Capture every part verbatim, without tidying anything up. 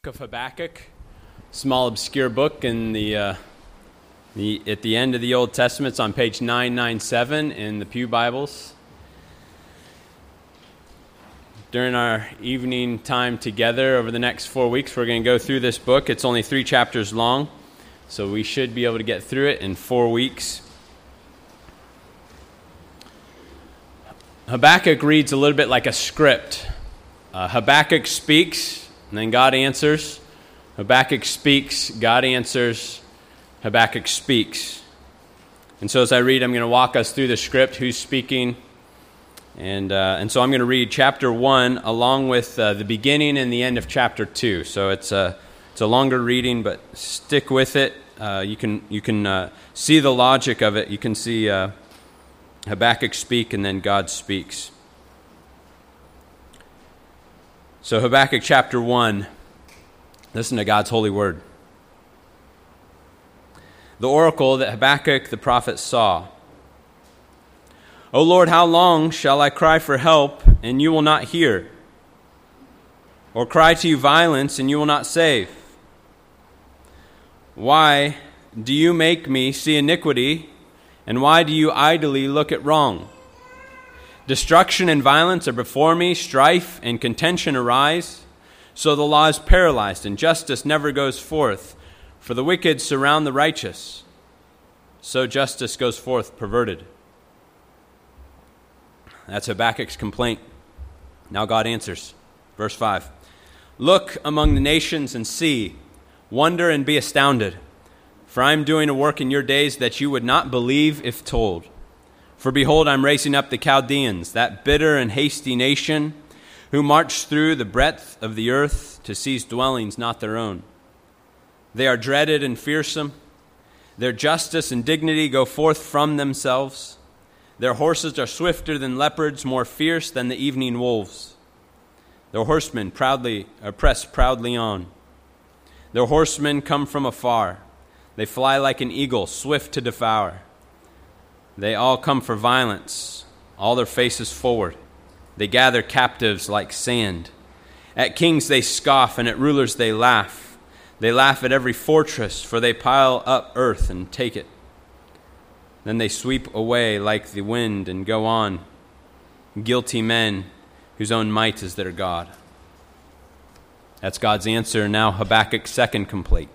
book of Habakkuk, small obscure book in the, uh, the at the end of the Old Testament. It's on page nine ninety-seven in the Pew Bibles. During our evening time together over the next four weeks, we're going to go through this book. It's only three chapters long, so we should be able to get through it in four weeks. Habakkuk reads a little bit like a script. Uh, Habakkuk speaks, and then God answers. Habakkuk speaks, God answers. Habakkuk speaks. And so as I read, I'm going to walk us through the script, who's speaking. And uh, and so I'm going to read chapter one along with uh, the beginning and the end of chapter two. So it's a, it's a longer reading, but stick with it. Uh, you can, you can uh, see the logic of it. You can see uh, Habakkuk speak, and then God speaks. So Habakkuk chapter one, listen to God's holy word. The oracle that Habakkuk the prophet saw. O Lord, how long shall I cry for help, and you will not hear? Or cry to you violence, and you will not save? Why do you make me see iniquity, and why do you idly look at wrong? Destruction and violence are before me, strife and contention arise. So the law is paralyzed, and justice never goes forth. For the wicked surround the righteous, so justice goes forth perverted. That's Habakkuk's complaint. Now God answers. Verse five. Look among the nations and see, wonder and be astounded. For I am doing a work in your days that you would not believe if told. For behold, I am raising up the Chaldeans, that bitter and hasty nation, who march through the breadth of the earth to seize dwellings not their own. They are dreaded and fearsome. Their justice and dignity go forth from themselves. Their horses are swifter than leopards, more fierce than the evening wolves. Their horsemen proudly are pressed proudly on. Their horsemen come from afar. They fly like an eagle, swift to devour. They all come for violence, all their faces forward. They gather captives like sand. At kings they scoff, and at rulers they laugh. They laugh at every fortress, for they pile up earth and take it. Then they sweep away like the wind and go on, guilty men whose own might is their God. That's God's answer. Now Habakkuk's second complaint.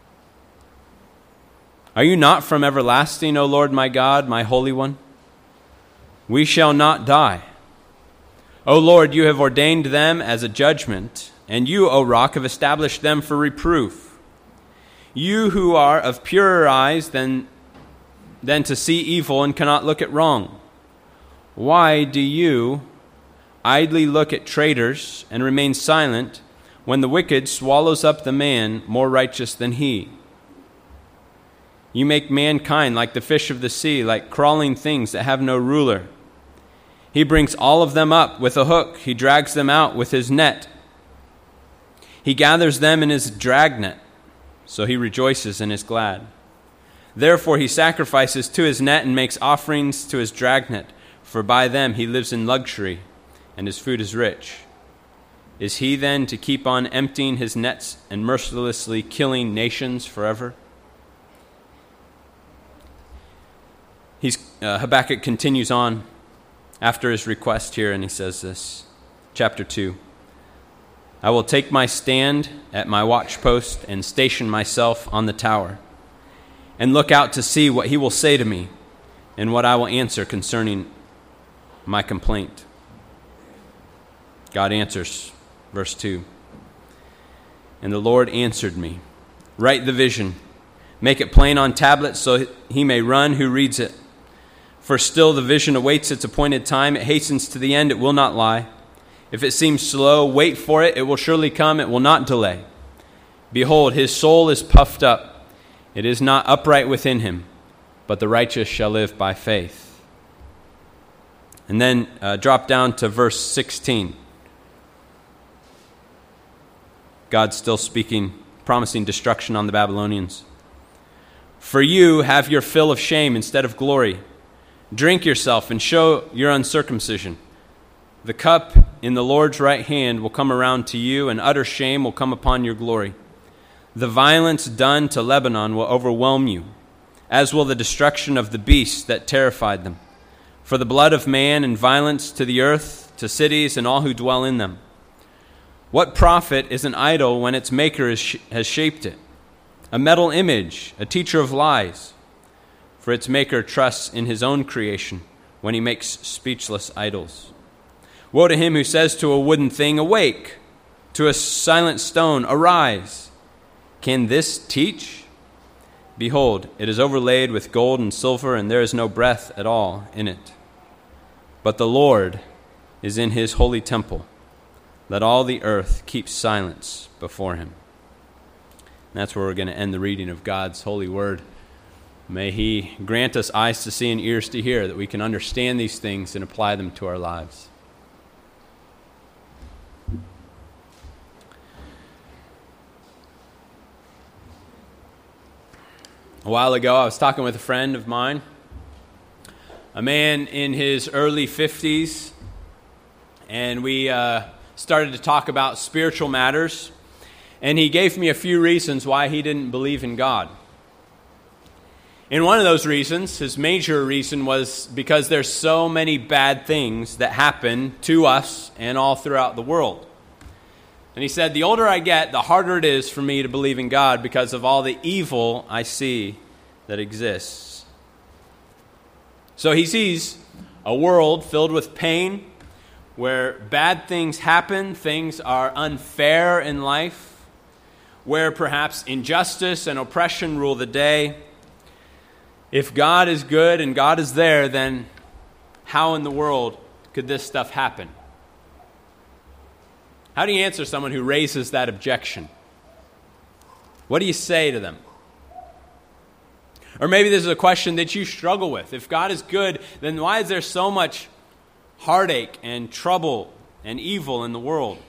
Are you not from everlasting, O Lord my God, my Holy One? We shall not die. O Lord, you have ordained them as a judgment, and you, O Rock, have established them for reproof. You who are of purer eyes than, than to see evil and cannot look at wrong. Why do you idly look at traitors and remain silent when the wicked swallows up the man more righteous than he? You make mankind like the fish of the sea, like crawling things that have no ruler. He brings all of them up with a hook. He drags them out with his net. He gathers them in his dragnet, so he rejoices and is glad. Therefore he sacrifices to his net and makes offerings to his dragnet, for by them he lives in luxury, and his food is rich. Is he then to keep on emptying his nets and mercilessly killing nations forever? He's, uh, Habakkuk continues on after his request here, and he says this, chapter two. I will take my stand at my watchpost and station myself on the tower, and look out to see what he will say to me, and what I will answer concerning my complaint. God answers, verse two. And the Lord answered me, write the vision, make it plain on tablets so he may run who reads it. For still the vision awaits its appointed time. It hastens to the end. It will not lie. If it seems slow, wait for it. It will surely come. It will not delay. Behold, his soul is puffed up. It is not upright within him, but the righteous shall live by faith. And then uh, drop down to verse sixteen. God's still speaking, promising destruction on the Babylonians. For you have your fill of shame instead of glory. Drink yourself and show your uncircumcision. The cup in the Lord's right hand will come around to you, and utter shame will come upon your glory. The violence done to Lebanon will overwhelm you, as will the destruction of the beasts that terrified them. For the blood of man and violence to the earth, to cities and all who dwell in them. What profit is an idol when its maker is sh- has shaped it? A metal image, a teacher of lies. For its maker trusts in his own creation when he makes speechless idols. Woe to him who says to a wooden thing, awake, to a silent stone, arise. Can this teach? Behold, it is overlaid with gold and silver, and there is no breath at all in it. But the Lord is in his holy temple. Let all the earth keep silence before him. And that's where we're going to end the reading of God's holy word. May he grant us eyes to see and ears to hear, that we can understand these things and apply them to our lives. A while ago, I was talking with a friend of mine, a man in his early fifties, and we uh, started to talk about spiritual matters, and he gave me a few reasons why he didn't believe in God. And one of those reasons, his major reason, was because there's so many bad things that happen to us and all throughout the world. And he said, the older I get, the harder it is for me to believe in God because of all the evil I see that exists. So he sees a world filled with pain, where bad things happen, things are unfair in life, where perhaps injustice and oppression rule the day. If God is good and God is there, then how in the world could this stuff happen? How do you answer someone who raises that objection? What do you say to them? Or maybe this is a question that you struggle with. If God is good, then why is there so much heartache and trouble and evil in the world?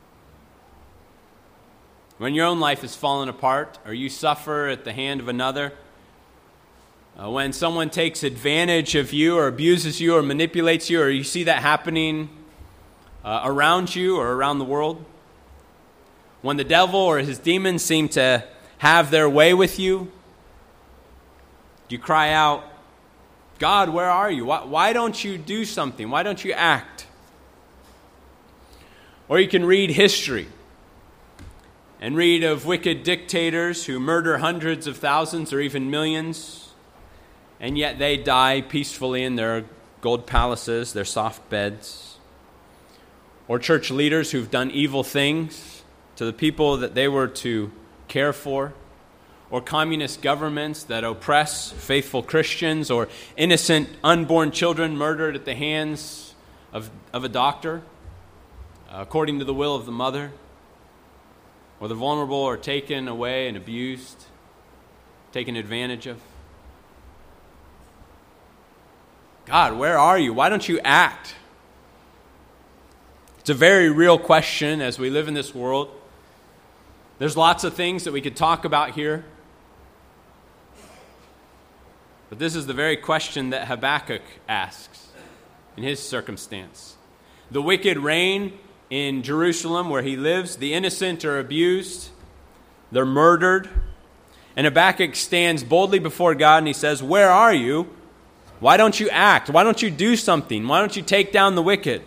When your own life is falling apart, or you suffer at the hand of another, uh, when someone takes advantage of you or abuses you or manipulates you, or you see that happening uh, around you or around the world, when the devil or his demons seem to have their way with you, you cry out, God, where are you? Why, why don't you do something? Why don't you act? Or you can read history and read of wicked dictators who murder hundreds of thousands or even millions, and yet they die peacefully in their gold palaces, their soft beds. Or church leaders who've done evil things to the people that they were to care for. Or communist governments that oppress faithful Christians, or innocent unborn children murdered at the hands of, of a doctor, uh, according to the will of the mother. Or the vulnerable are taken away and abused, taken advantage of. God, where are you? Why don't you act? It's a very real question as we live in this world. There's lots of things that we could talk about here. But this is the very question that Habakkuk asks in his circumstance. The wicked reign in Jerusalem where he lives. The innocent are abused. They're murdered. And Habakkuk stands boldly before God and he says, where are you? Why don't you act? Why don't you do something? Why don't you take down the wicked?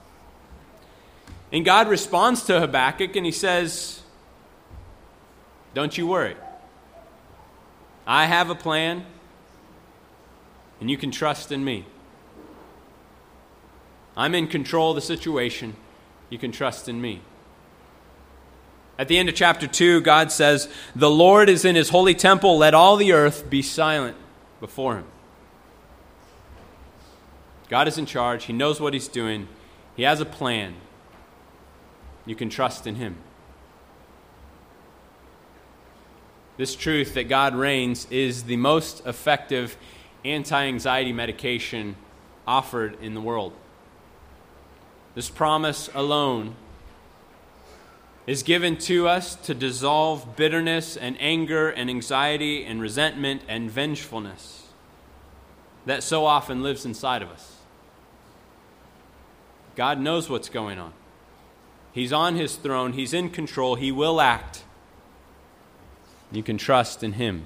And God responds to Habakkuk and he says, don't you worry. I have a plan, and you can trust in me. I'm in control of the situation. You can trust in me. At the end of chapter two, God says, the Lord is in his holy temple. Let all the earth be silent before him. God is in charge. He knows what he's doing. He has a plan. You can trust in him. This truth that God reigns is the most effective anti-anxiety medication offered in the world. This promise alone is given to us to dissolve bitterness and anger and anxiety and resentment and vengefulness that so often lives inside of us. God knows what's going on. He's on his throne. He's in control. He will act. You can trust in him.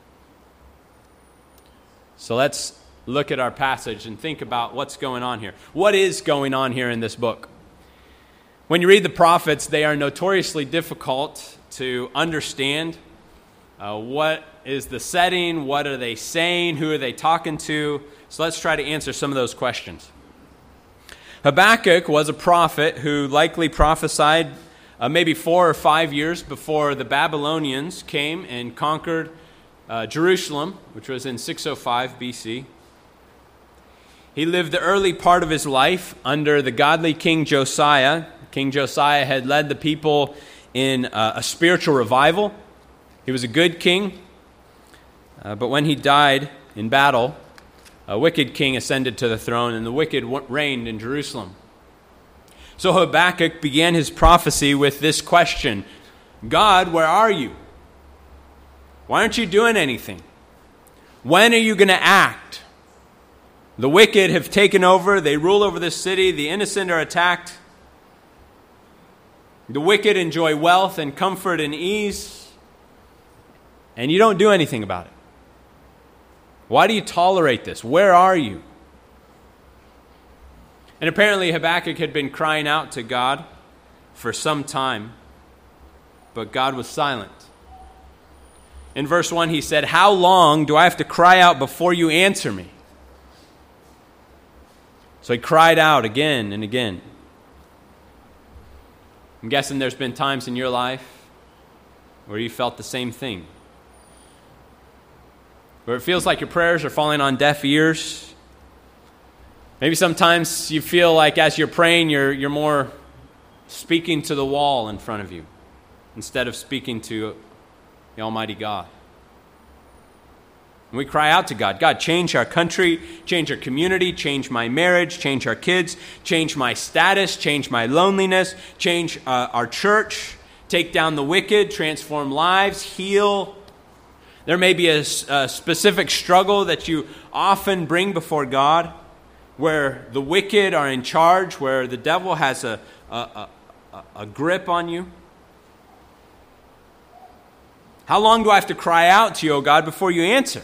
So let's look at our passage and think about what's going on here. What is going on here in this book? When you read the prophets, they are notoriously difficult to understand. Uh, what is the setting? What are they saying? Who are they talking to? So let's try to answer some of those questions. Habakkuk was a prophet who likely prophesied uh, maybe four or five years before the Babylonians came and conquered uh, Jerusalem, which was in six oh five B C. He lived the early part of his life under the godly King Josiah. King Josiah had led the people in uh, a spiritual revival. He was a good king, uh, but when he died in battle, a wicked king ascended to the throne, and the wicked reigned in Jerusalem. So Habakkuk began his prophecy with this question: God, where are you? Why aren't you doing anything? When are you going to act? The wicked have taken over. They rule over this city. The innocent are attacked. The wicked enjoy wealth and comfort and ease, and you don't do anything about it. Why do you tolerate this? Where are you? And apparently Habakkuk had been crying out to God for some time, but God was silent. In verse one, he said, "How long do I have to cry out before you answer me?" So he cried out again and again. I'm guessing there's been times in your life where you felt the same thing, where it feels like your prayers are falling on deaf ears. Maybe sometimes you feel like as you're praying, you're, you're more speaking to the wall in front of you instead of speaking to the Almighty God. And we cry out to God, God, change our country, change our community, change my marriage, change our kids, change my status, change my loneliness, change uh, our church, take down the wicked, transform lives, heal. There may be a, a specific struggle that you often bring before God where the wicked are in charge, where the devil has a, a, a, a grip on you. How long do I have to cry out to you, O God, before you answer?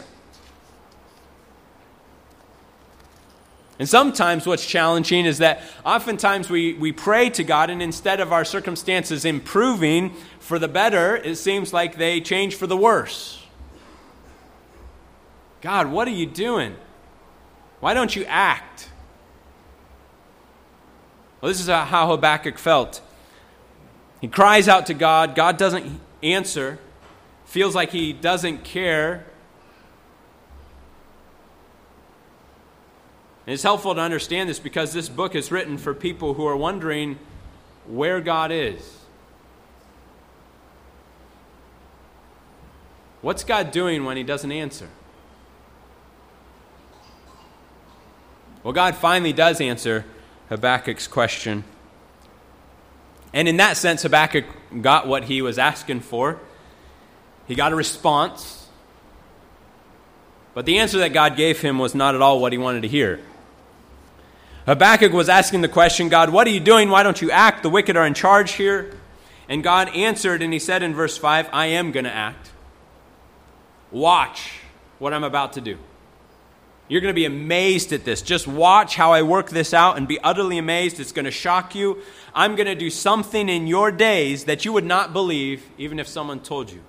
And sometimes what's challenging is that oftentimes we, we pray to God, and instead of our circumstances improving for the better, it seems like they change for the worse. God, what are you doing? Why don't you act? Well, this is how Habakkuk felt. He cries out to God. God doesn't answer. Feels like he doesn't care. And it's helpful to understand this because this book is written for people who are wondering where God is. What's God doing when he doesn't answer? Well, God finally does answer Habakkuk's question. And in that sense, Habakkuk got what he was asking for. He got a response. But the answer that God gave him was not at all what he wanted to hear. Habakkuk was asking the question, God, what are you doing? Why don't you act? The wicked are in charge here. And God answered, and he said in verse five, I am going to act. Watch what I'm about to do. You're going to be amazed at this. Just watch how I work this out and be utterly amazed. It's going to shock you. I'm going to do something in your days that you would not believe, even if someone told you.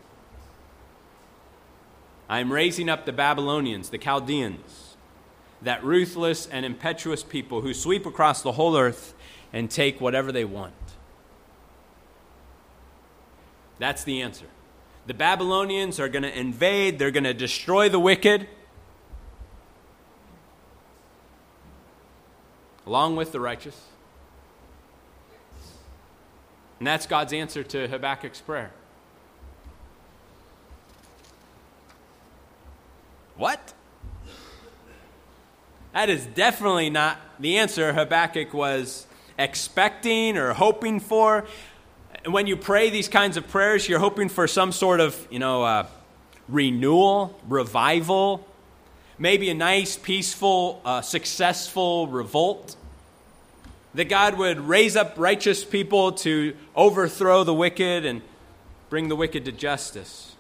I'm raising up the Babylonians, the Chaldeans, that ruthless and impetuous people who sweep across the whole earth and take whatever they want. That's the answer. The Babylonians are going to invade. They're going to destroy the wicked, along with the righteous. And that's God's answer to Habakkuk's prayer. What? That is definitely not the answer Habakkuk was expecting or hoping for. When you pray these kinds of prayers, you're hoping for some sort of, you know, uh, renewal, revival, maybe a nice, peaceful, uh, successful revolt. that God would raise up righteous people to overthrow the wicked and bring the wicked to justice.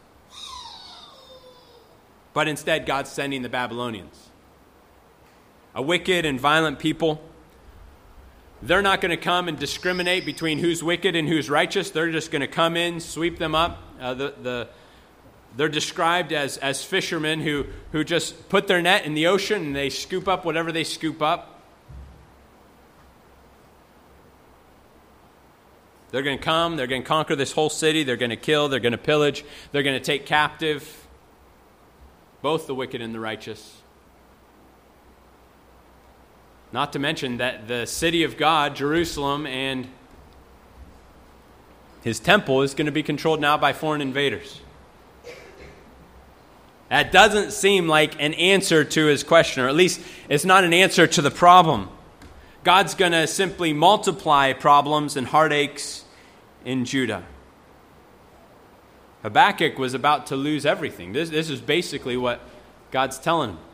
But instead, God's sending the Babylonians, a wicked and violent people. They're not going to come and discriminate between who's wicked and who's righteous. They're just going to come in, sweep them up. Uh, the, the, they're described as, as fishermen who, who just put their net in the ocean and they scoop up whatever they scoop up. They're going to come, they're going to conquer this whole city, they're going to kill, they're going to pillage, they're going to take captive both the wicked and the righteous. Not to mention that the city of God, Jerusalem, and his temple is going to be controlled now by foreign invaders. That doesn't seem like an answer to his question, or at least it's not an answer to the problem. God's going to simply multiply problems and heartaches in Judah. Habakkuk was about to lose everything. This, this is basically what God's telling him.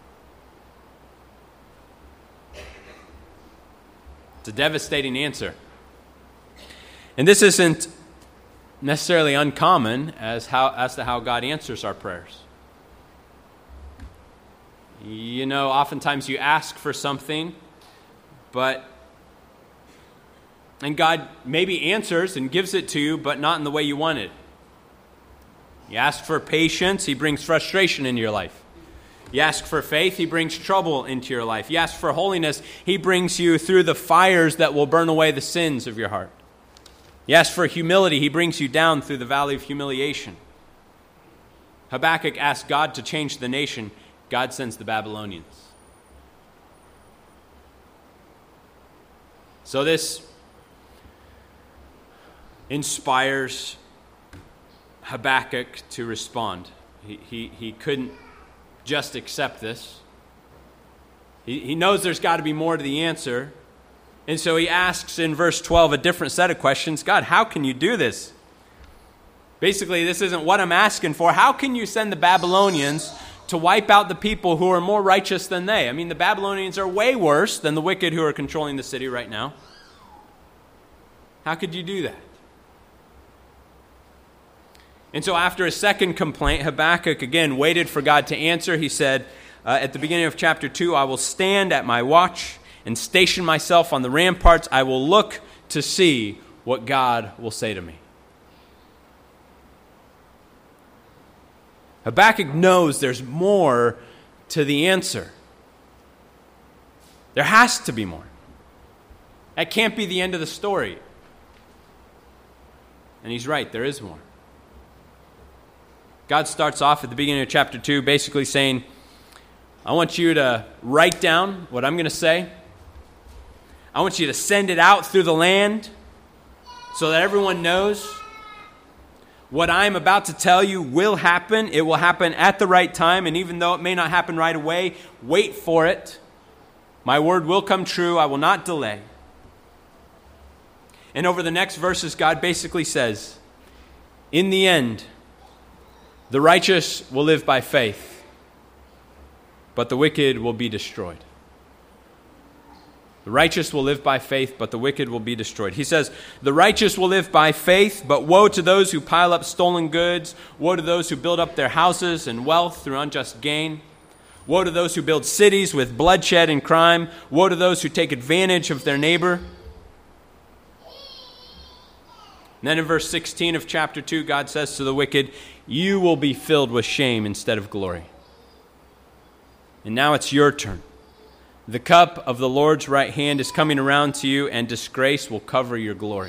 It's a devastating answer. And this isn't necessarily uncommon as how as to how God answers our prayers. You know, oftentimes you ask for something, but and God maybe answers and gives it to you, but not in the way you want it. You ask for patience, he brings frustration into your life. You ask for faith, he brings trouble into your life. You ask for holiness, he brings you through the fires that will burn away the sins of your heart. You ask for humility, he brings you down through the valley of humiliation. Habakkuk asked God to change the nation. God sends the Babylonians. So this inspires Habakkuk to respond. He, he, he couldn't just accept this. He, he knows there's got to be more to the answer. And so he asks in verse twelve a different set of questions. God, how can you do this? Basically, this isn't what I'm asking for. How can you send the Babylonians to wipe out the people who are more righteous than they? I mean, the Babylonians are way worse than the wicked who are controlling the city right now. How could you do that? And so after a second complaint, Habakkuk again waited for God to answer. He said uh, at the beginning of chapter two, I will stand at my watch and station myself on the ramparts. I will look to see what God will say to me. Habakkuk knows there's more to the answer. There has to be more. That can't be the end of the story. And he's right, there is more. God starts off at the beginning of chapter two basically saying, I want you to write down what I'm going to say. I want you to send it out through the land so that everyone knows what I'm about to tell you will happen. It will happen at the right time, and even though it may not happen right away, wait for it. My word will come true. I will not delay. And over the next verses, God basically says, in the end, the righteous will live by faith, but the wicked will be destroyed. The righteous will live by faith, but the wicked will be destroyed. He says, the righteous will live by faith, but woe to those who pile up stolen goods. Woe to those who build up their houses and wealth through unjust gain. Woe to those who build cities with bloodshed and crime. Woe to those who take advantage of their neighbor. And then in verse sixteen of chapter two, God says to the wicked, you will be filled with shame instead of glory. And now it's your turn. The cup of the Lord's right hand is coming around to you, and disgrace will cover your glory.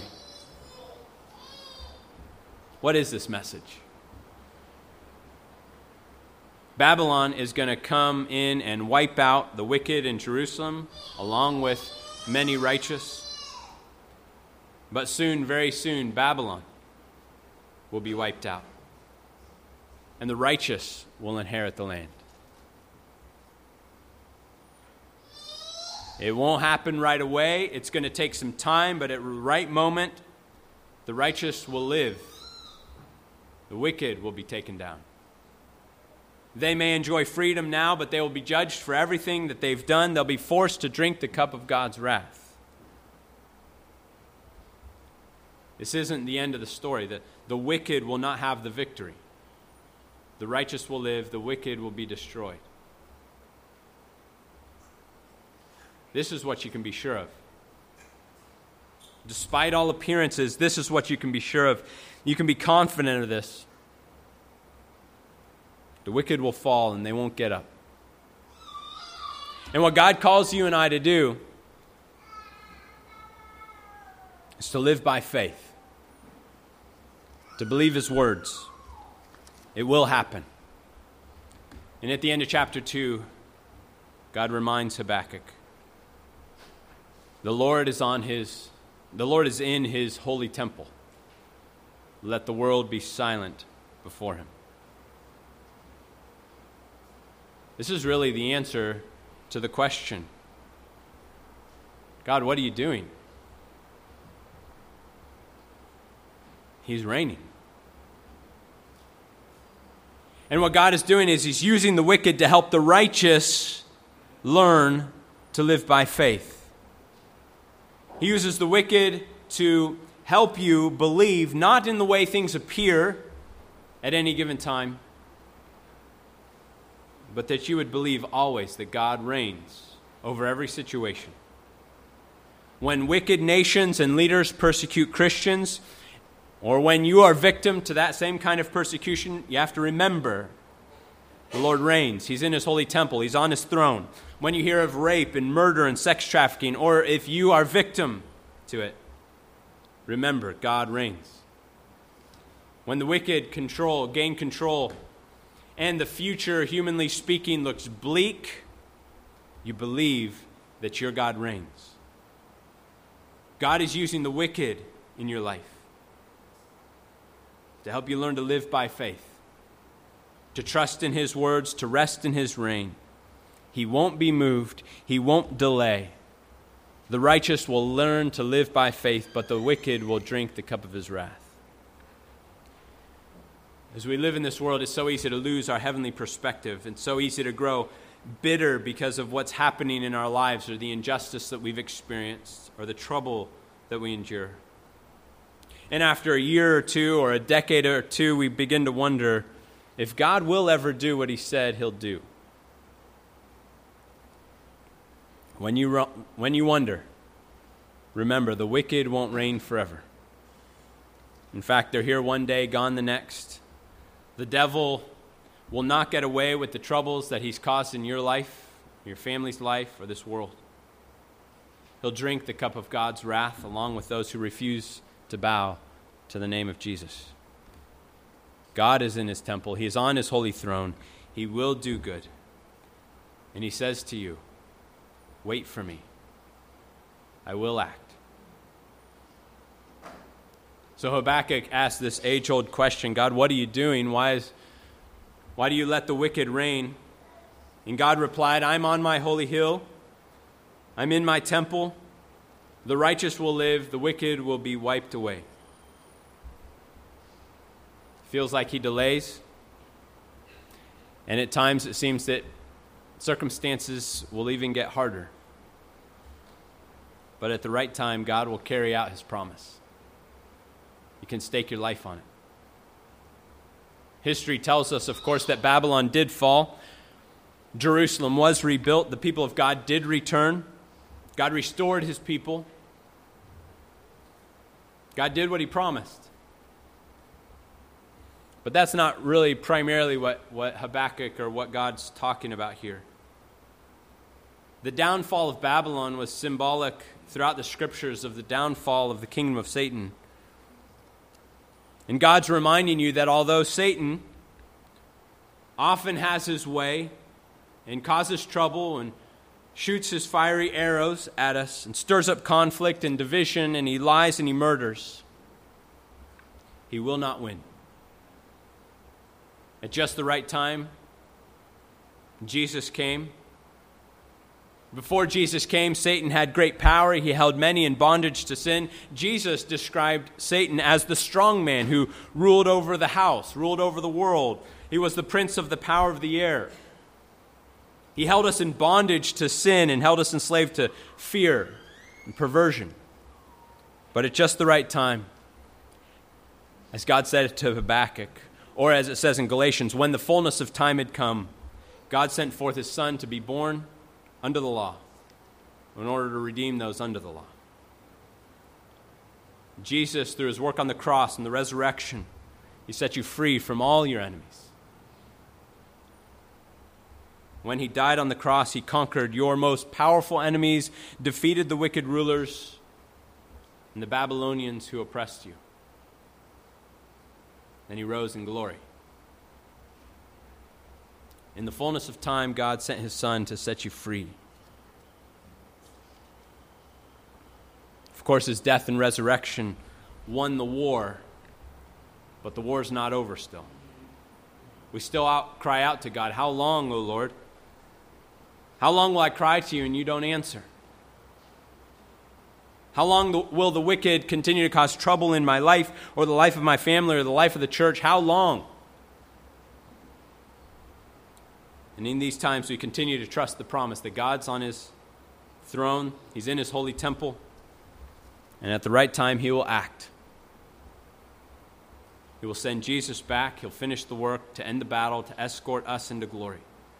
What is this message? Babylon is going to come in and wipe out the wicked in Jerusalem, along with many righteous. But soon, very soon, Babylon will be wiped out, and the righteous will inherit the land. It won't happen right away. It's going to take some time, but at the right moment, the righteous will live. The wicked will be taken down. They may enjoy freedom now, but they will be judged for everything that they've done. They'll be forced to drink the cup of God's wrath. This isn't the end of the story. The, the wicked will not have the victory. The righteous will live, the wicked will be destroyed. This is what you can be sure of. Despite all appearances, this is what you can be sure of. You can be confident of this. The wicked will fall and they won't get up. And what God calls you and I to do is to live by faith, to believe His words. It will happen. And at the end of chapter two, God reminds Habakkuk, the Lord is on his, the Lord is in His holy temple. Let the world be silent before Him. This is really the answer to the question, God, what are you doing? He's reigning. And what God is doing is He's using the wicked to help the righteous learn to live by faith. He uses the wicked to help you believe not in the way things appear at any given time, but that you would believe always that God reigns over every situation. When wicked nations and leaders persecute Christians, or when you are victim to that same kind of persecution, you have to remember the Lord reigns. He's in His holy temple. He's on His throne. When you hear of rape and murder and sex trafficking, or if you are victim to it, remember God reigns. When the wicked control, gain control, and the future, humanly speaking, looks bleak, you believe that your God reigns. God is using the wicked in your life to help you learn to live by faith, to trust in His words, to rest in His reign. He won't be moved. He won't delay. The righteous will learn to live by faith, but the wicked will drink the cup of His wrath. As we live in this world, it's so easy to lose our heavenly perspective and so easy to grow bitter because of what's happening in our lives or the injustice that we've experienced or the trouble that we endure. And after a year or two or a decade or two, we begin to wonder if God will ever do what He said He'll do. When you, when you wonder, remember the wicked won't reign forever. In fact, they're here one day, gone the next. The devil will not get away with the troubles that he's caused in your life, your family's life, or this world. He'll drink the cup of God's wrath along with those who refuse to bow to the name of Jesus. God is in His temple. He is on His holy throne. He will do good. And He says to you, wait for me. I will act. So Habakkuk asked this age-old question, God, what are you doing? Why is, why do you let the wicked reign? And God replied, I'm on my holy hill. I'm in my temple. The righteous will live. The wicked will be wiped away. Feels like He delays. And at times it seems that circumstances will even get harder. But at the right time, God will carry out His promise. You can stake your life on it. History tells us, of course, that Babylon did fall. Jerusalem was rebuilt. The people of God did return. God restored His people. God did what He promised. But that's not really primarily what, what Habakkuk or what God's talking about here. The downfall of Babylon was symbolic throughout the scriptures of the downfall of the kingdom of Satan. And God's reminding you that although Satan often has his way and causes trouble and shoots his fiery arrows at us and stirs up conflict and division and he lies and he murders, he will not win. At just the right time, Jesus came. Before Jesus came, Satan had great power. He held many in bondage to sin. Jesus described Satan as the strong man who ruled over the house, ruled over the world. He was the prince of the power of the air. He held us in bondage to sin and held us enslaved to fear and perversion. But at just the right time, As God said to Habakkuk, or as it says in Galatians, when the fullness of time had come, God sent forth his Son to be born under the law in order to redeem those under the law. Jesus, through his work on the cross and the resurrection, he set you free from all your enemies. When he died on the cross, he conquered your most powerful enemies, defeated the wicked rulers and the Babylonians who oppressed you. Then he rose in glory. In the fullness of time, God sent his Son to set you free. Of course, his death and resurrection won the war, but the war's not over still. We still out, cry out to God, how long, O Lord? How long will I cry to you and you don't answer? How long will the wicked continue to cause trouble in my life or the life of my family or the life of the church? How long? And in these times, we continue to trust the promise that God's on his throne. He's in his holy temple. And at the right time, he will act. He will send Jesus back. He'll finish the work to end the battle, to escort us into glory.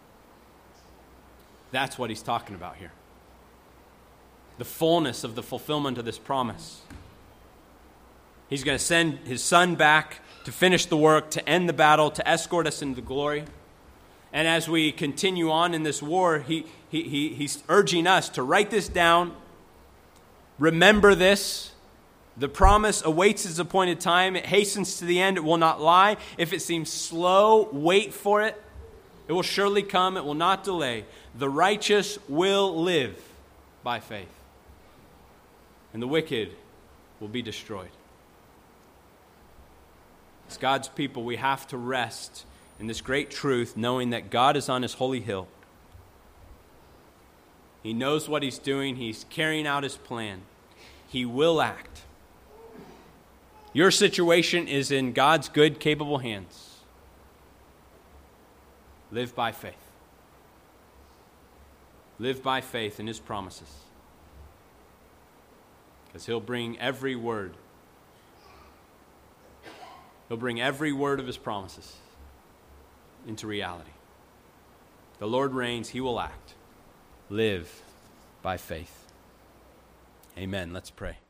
That's what he's talking about here. The fullness of the fulfillment of this promise. He's going to send his Son back to finish the work, to end the battle, to escort us into glory. And as we continue on in this war, he, he, he, he's urging us to write this down. Remember this. The promise awaits its appointed time. It hastens to the end. It will not lie. If it seems slow, wait for it. It will surely come. It will not delay. The righteous will live by faith, and the wicked will be destroyed. As God's people, we have to rest in this great truth, knowing that God is on his holy hill. He knows what he's doing. He's carrying out his plan. He will act. Your situation is in God's good, capable hands. Live by faith. Live by faith in his promises. Because he'll bring every word. He'll bring every word of his promises into reality. The Lord reigns. He will act. Live by faith. Amen. Let's pray.